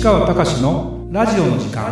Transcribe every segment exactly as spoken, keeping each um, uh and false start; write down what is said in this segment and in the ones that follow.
川隆のラジオの時間。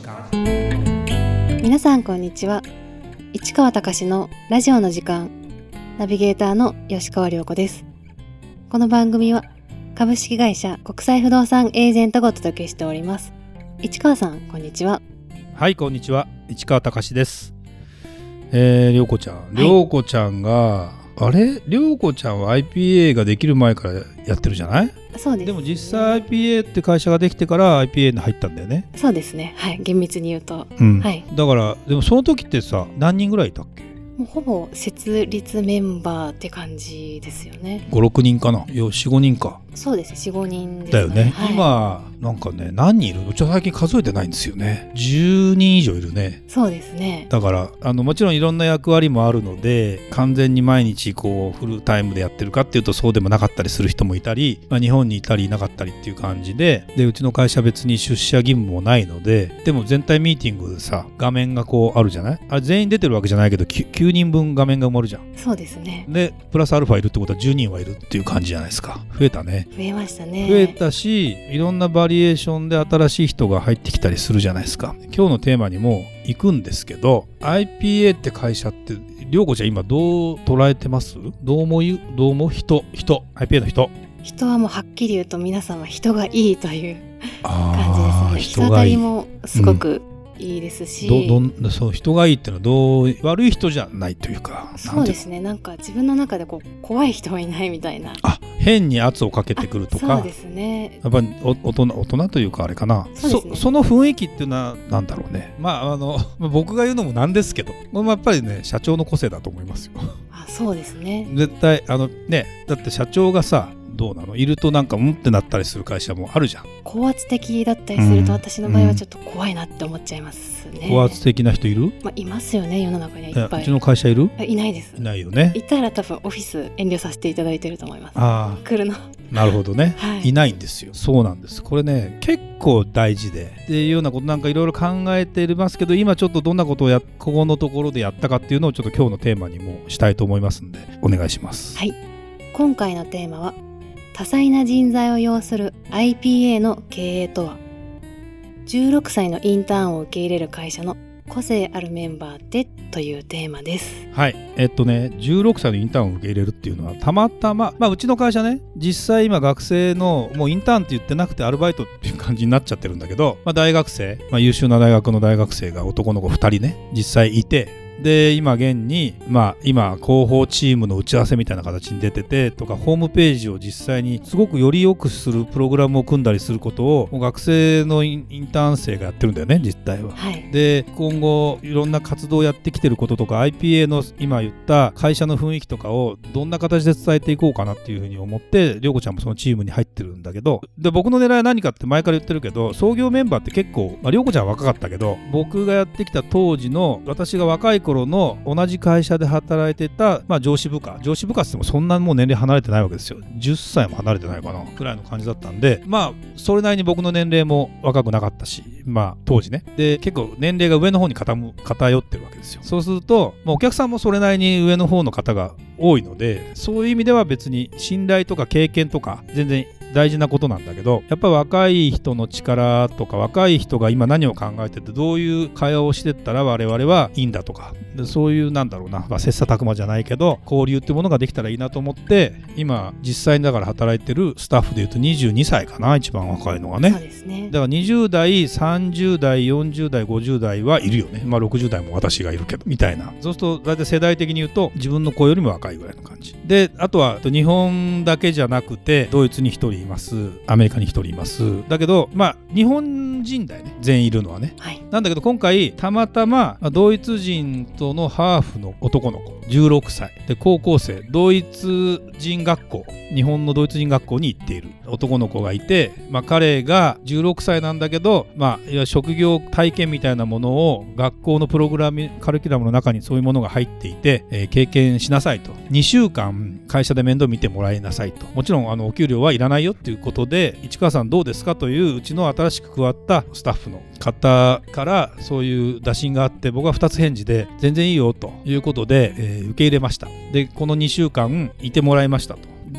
皆さんこんにちは。市川隆のラジオの時間、ナビゲーターの吉川亮子です。この番組は株式会社国際不動産エージェントがお届けしております。市川さんこんにちは。 はい、こんにちは。市川隆です。えー、亮子ちゃん亮子ちゃんが、はい、あれ亮子ちゃんは アイピーエー ができる前からやってるじゃない？ そうです、ね、 でも実際 アイピーエー って会社ができてから アイピーエー に入ったんだよね。 そうですね、はい、厳密に言うと、 うんはい、 だからでもその時ってさ、何人ぐらいいたっけ？ もうほぼ設立メンバーって感じですよね。 ご、ろくにんかな。よん、ごにんか。 そうですね、よん、ごにんですね。 だよね、 はい、 今なんかね、何人いるの？うちは最近数えてないんですよね。じゅうにん以上いるね。 そうですね。 だからあのもちろんいろんな役割もあるので、完全に毎日こうフルタイムでやってるかっていうとそうでもなかったりする人もいたり、まあ、日本にいたりいなかったりっていう感じで、でうちの会社別に出社義務もないので、でも全体ミーティングでさ、画面がこうあるじゃない？あれ全員出てるわけじゃないけど きゅうにんぶん画面が埋まるじゃん。 そうですね。 でプラスアルファいるってことはじゅうにんはいるっていう感じじゃないですか。増えたね。 増えましたね。 増えたし、いろんなバリエーションで新しい人が入ってきたりするじゃないですか。今日のテーマにも行くんですけど、 アイピーエー って会社って亮子ちゃん今どう捉えてます？どう思う？どう思う？人人 アイピーエー の人人はもうはっきり言うと皆さんは人がいいという感じですね。 人がいい。 人当たりもすごくいいですし、 うん、どどそう人がいいっていうのはどう悪い人じゃないというか。 そうですね、なんか自分の中でこう怖い人はいないみたいな。 あ、変に圧をかけてくるとか。 そうですね。 やっぱり大人、大人というかあれかな。 そうですね。 そ、その雰囲気っていうのはなんだろうね。まああの僕が言うのもなんですけど、これもやっぱりね社長の個性だと思いますよ。 あ、そうですね。 絶対あのね、だって社長がさ、どうなの？いるとなんかうんってなったりする会社もあるじゃん。 高圧的だったりすると、うん、私の場合はちょっと怖いなって思っちゃいますね。 高圧的な人いる？まあ、 いますよね、世の中にはいっぱい。 うちの会社いる？ いないです。 いないよね。 いたら多分オフィス遠慮させていただいてると思います。 ああ、 来るの。 なるほどね、 はい、 いないんですよ。そうなんです。これね結構大事でっていうようなことなんかいろいろ考えていますけど、今ちょっとどんなことをやここのところでやったかっていうのをちょっと今日のテーマにもしたいと思いますんでお願いします。 はい、今回のテーマは多彩な人材を要する アイピーエー の経営とは。じゅうろくさいのインターンを受け入れる会社の個性あるメンバーでというテーマです。 はい、えっとねじゅうろくさいのインターンを受け入れるっていうのはたまたま、まあうちの会社ね、実際今学生のもうインターンって言ってなくてアルバイトっていう感じになっちゃってるんだけど、まあ、大学生、まあ、優秀な大学の大学生が男の子ふたりね実際いて、で今現に、まあ、今広報チームの打ち合わせみたいな形に出ててとか、ホームページを実際にすごくより良くするプログラムを組んだりすることをもう学生のイン、インターン生がやってるんだよね実態は、 はい、で今後いろんな活動をやってきてることとか アイピーエー の今言った会社の雰囲気とかをどんな形で伝えていこうかなっていうふうに思って、涼子ちゃんもそのチームに入ってるんだけど、で僕の狙いは何かって前から言ってるけど、創業メンバーって結構、まあ、涼子ちゃんは若かったけど僕がやってきた当時の私が若い頃の同じ会社で働いてた、まあ、上司部下上司部下って言ってもそんなもう年齢離れてないわけですよ。じゅっさいも離れてないかなくらいの感じだったんで、まあそれなりに僕の年齢も若くなかったし、まあ当時ね、で結構年齢が上の方に偏ってるわけですよ。そうすると、まあ、お客さんもそれなりに上の方の方が多いので、そういう意味では別に信頼とか経験とか全然大事なことなんだけど、やっぱり若い人の力とか若い人が今何を考えててどういう会話をしてったら我々はいいんだとか、でそういうなんだろうな、まあ、切磋琢磨じゃないけど交流ってものができたらいいなと思って、今実際にだから働いてるスタッフでいうとにじゅうにさいかな、一番若いのがね。 そうですね。 だからにじゅう代さんじゅう代よんじゅう代ごじゅう代はいるよね。まあろくじゅう代も私がいるけどみたいな。そうすると大体世代的に言うと自分の子よりも若いぐらいの感じで、あとは日本だけじゃなくてドイツにひとりいます、アメリカにひとりいます。だけどまあ日本人だよね、全員いるのはね、はい、なんだけど今回たまたまドイツ人とのハーフの男の子じゅうろくさいで高校生、ドイツ人学校、日本のドイツ人学校に行っている男の子がいて、まあ、彼がじゅうろくさいなんだけど、まあ、いわ職業体験みたいなものを学校のプログラムカリキュラムの中にそういうものが入っていて、えー、経験しなさいと、にしゅうかん会社で面倒見てもらいなさいと、もちろんあのお給料はいらないよっていうことで、市川さんどうですかといううちの新しく加わったスタッフの方からそういう打診があって、僕はふたつ返事で全然いいよということで、えー、受け入れました。でこのにしゅうかんいてもらいましたと。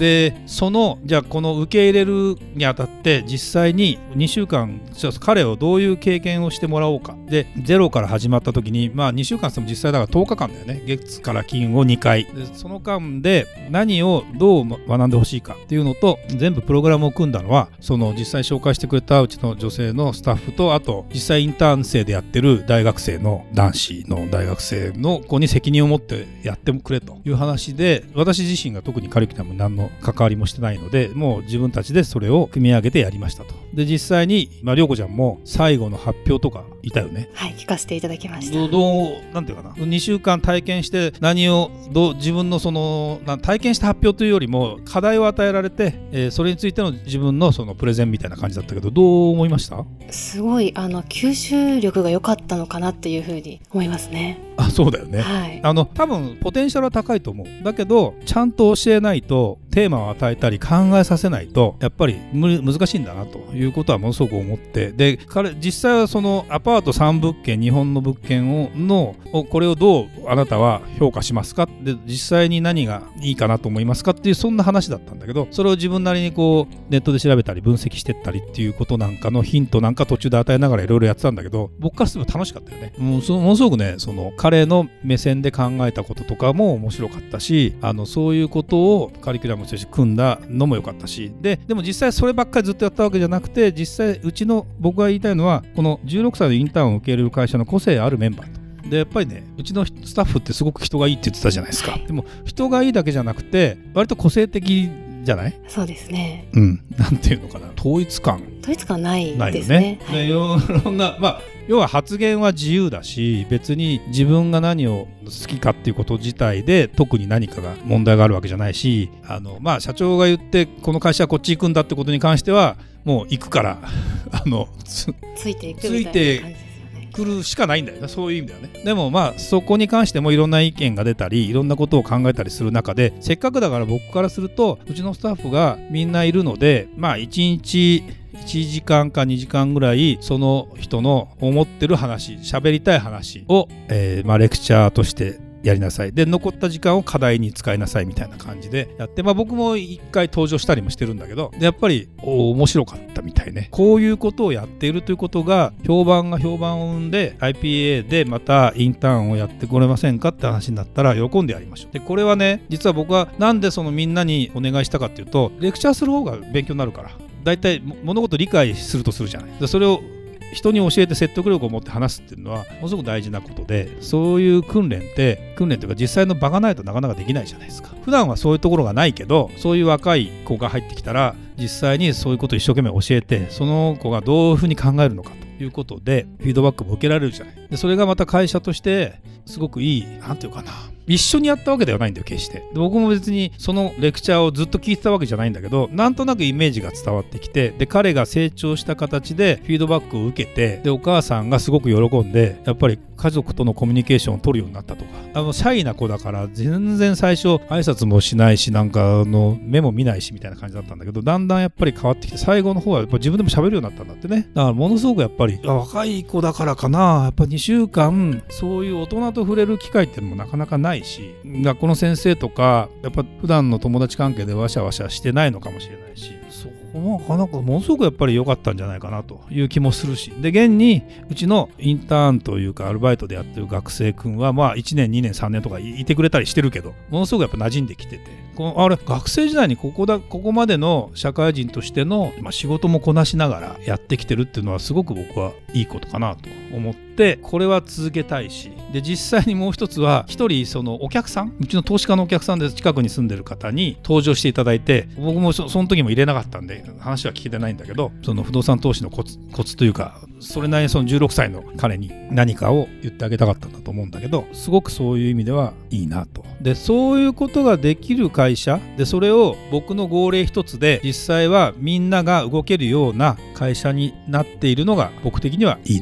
でそのじゃあこの受け入れるにあたって実際ににしゅうかん彼をどういう経験をしてもらおうかでゼロから始まった時にまあにしゅうかんって実際だからとおかかんだよね。月から金をにかいでその間で何をどう学んでほしいかっていうのと全部プログラムを組んだのはその実際紹介してくれたうちの女性のスタッフとあと実際インターン生でやってる大学生の男子の大学生の子に責任を持ってやってくれという話で私自身が特にカリキュラムに何の関わりもしてないのでもう自分たちでそれを組み上げてやりましたと。で実際にまあ涼子ちゃんも最後の発表とかいたよね。 はい、聞かせていただきました。 どうどうなんていうかなにしゅうかん体験して何をどう自分のその体験した発表というよりも課題を与えられて、えー、それについての自分のそのプレゼンみたいな感じだったけどどう思いました？ すごいあの吸収力が良かったのかなっていうふうに思いますね。 あ、そうだよね、 はい、 あの多分ポテンシャルは高いと思う。だけどちゃんと教えないとテーマを与えたり考えさせないとやっぱり無難しいんだなということはものすごく思ってで彼実際はそのアパートさんぶっけん日本の物件をのこれをどうあなたは評価しますかで実際に何がいいかなと思いますかっていうそんな話だったんだけどそれを自分なりにこうネットで調べたり分析してったりっていうことなんかのヒントなんか途中で与えながらいろいろやってたんだけど僕からすれば楽しかったよね。もうそものすごくねその彼の目線で考えたこととかも面白かったしあのそういうことをカリキュラムとして組んだのも良かったしででも実際そればっかりずっとやったわけじゃなくて実際うちの僕が言いたいのはこのじゅうろくさいのインターンを受け入れる会社の個性あるメンバーとでやっぱりねうちのスタッフってすごく人がいいって言ってたじゃないですか。でも人がいいだけじゃなくて割と個性的じゃない？ そうですね。 うん、なんていうのかな統一感統一感ないですね。 ないよね。 はい、 でいろんなまあ要は発言は自由だし別に自分が何を好きかっていうこと自体で特に何かが問題があるわけじゃないしあのまあ社長が言ってこの会社はこっち行くんだってことに関してはもう行くからあの つ, ついていくみたいな感じですよね。 来るしかないんだよね。そういう意味だよね。でもまあそこに関してもいろんな意見が出たりいろんなことを考えたりする中でせっかくだから僕からするとうちのスタッフがみんないるのでまあいちにちいちじかんかにじかんぐらいその人の思ってる話喋りたい話を、えーまあ、レクチャーとしてやりなさいで残った時間を課題に使いなさいみたいな感じでやって、まあ、僕も一回登場したりもしてるんだけどでやっぱり面白かったみたいね。こういうことをやっているということが評判が評判を生んで アイピーエー でまたインターンをやってこれませんかって話になったら喜んでやりましょう。でこれはね実は僕はなんでそのみんなにお願いしたかっていうとレクチャーする方が勉強になるからだいたい物事を理解するとするじゃない。でそれを人に教えて説得力を持って話すっていうのはものすごく大事なことでそういう訓練って訓練というか実際の場がないとなかなかできないじゃないですか。普段はそういうところがないけどそういう若い子が入ってきたら実際にそういうことを一生懸命教えてその子がどういうふうに考えるのかということでフィードバックも受けられるじゃない。でそれがまた会社としてすごくいいなんていうかな一緒にやったわけではないんだよ決して。で僕も別にそのレクチャーをずっと聞いてたわけじゃないんだけどなんとなくイメージが伝わってきてで彼が成長した形でフィードバックを受けてでお母さんがすごく喜んでやっぱり家族とのコミュニケーションを取るようになったとかあのシャイな子だから全然最初挨拶もしないしなんかの目も見ないしみたいな感じだったんだけどだんだんやっぱり変わってきて最後の方はやっぱ自分でも喋るようになったんだってね。だからものすごくやっぱり若い子だからかなやっぱにしゅうかんそういう大人と触れる機会っていうのもなかなかないし学校の先生とかやっぱ普段の友達関係でワシャワシャしてないのかもしれないしそこもなかなかものすごくやっぱり良かったんじゃないかなという気もするしで現にうちのインターンというかアルバイトでやってる学生くんはまあいちねんにねんさんねんとかいてくれたりしてるけどものすごくやっぱ馴染んできててこのあれ学生時代にここだここまでの社会人としての、まあ、仕事もこなしながらやってきてるっていうのはすごく僕はいいことかなと思ってこれは続けたいしで実際にもう一つは一人そのお客さんうちの投資家のお客さんで近くに住んでる方に登場していただいて僕も そ, その時も入れなかったんで話は聞けてないんだけどその不動産投資のコツ、コツというかそれなりにそのじゅうろくさいの彼に何かを言ってあげたかったんだと思うんだけどすごくそういう意味ではいいなと。でそういうことができる会社でそれを僕の号令一つで実際はみんなが動けるような会社になっているのが僕的にはいいなと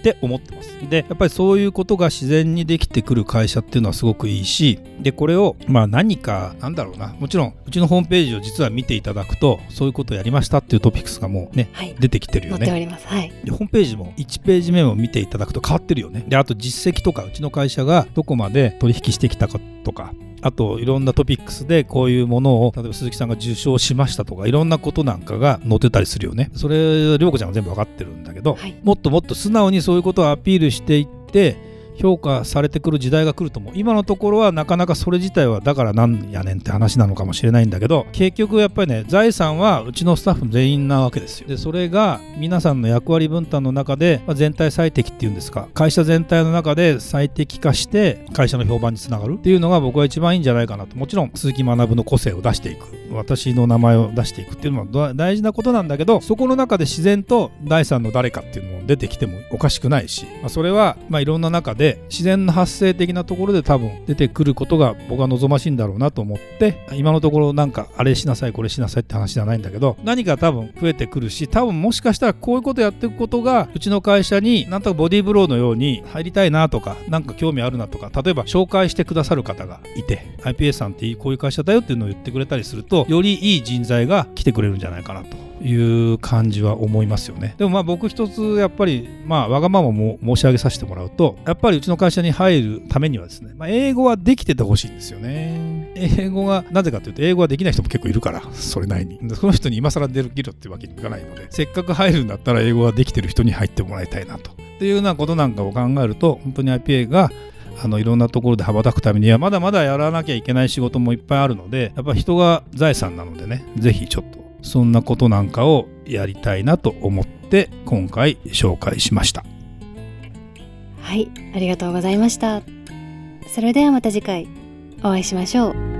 って思ってます。でやっぱりそういうことが自然にできてくる会社っていうのはすごくいいし、でこれをまあ何かなんだろうな、もちろんうちのホームページを実は見ていただくとそういうことをやりましたっていうトピックスがもうね、はい、出てきてるよね。 載っております、はい、 でホームページもいちページ目を見ていただくと変わってるよね。であと実績とかうちの会社がどこまで取引してきたかとか、あといろんなトピックスでこういうものを例えば鈴木さんが受賞しましたとかいろんなことなんかが載ってたりするよね。それ涼子ちゃんは全部分かってるんだけど、はい、もっともっと素直にそういうことをアピールしていって評価されてくる時代が来ると思う。今のところはなかなかそれ自体はだからなんやねんって話なのかもしれないんだけど、結局やっぱりね財産はうちのスタッフ全員なわけですよ。でそれが皆さんの役割分担の中で、まあ、全体最適っていうんですか、会社全体の中で最適化して会社の評判につながるっていうのが僕は一番いいんじゃないかなと。もちろん鈴木学の個性を出していく、私の名前を出していくっていうのは大事なことなんだけど、そこの中で自然と第三の誰かっていうのも出てきてもおかしくないし、まあ、それはまあいろんな中で自然な発生的なところで多分出てくることが僕は望ましいんだろうなと思って、今のところなんかあれしなさいこれしなさいって話じゃないんだけど、何か多分増えてくるし、多分もしかしたらこういうことやっていくことがうちの会社になんとかボディーブローのように入りたいなとか、なんか興味あるなとか、例えば紹介してくださる方がいて アイピーエー さんってこういう会社だよっていうのを言ってくれたりすると、よりいい人材が来てくれるんじゃないかなという感じは思いますよね。でもまあ僕一つやっぱりまあわがままも申し上げさせてもらうと、やっぱりうちの会社に入るためにはですね、まあ、英語はできててほしいんですよね。英語がなぜかというと、英語ができない人も結構いるから、それなりにその人に今更出るギロっていうわけにいかないので、せっかく入るんだったら英語ができてる人に入ってもらいたいなとっていうようなことなんかを考えると、本当に アイピーエー があのいろんなところで羽ばたくためにはまだまだやらなきゃいけない仕事もいっぱいあるので、やっぱ人が財産なのでね、ぜひちょっとそんなことなんかをやりたいなと思って今回紹介しました。 はい、ありがとうございました。それではまた次回お会いしましょう。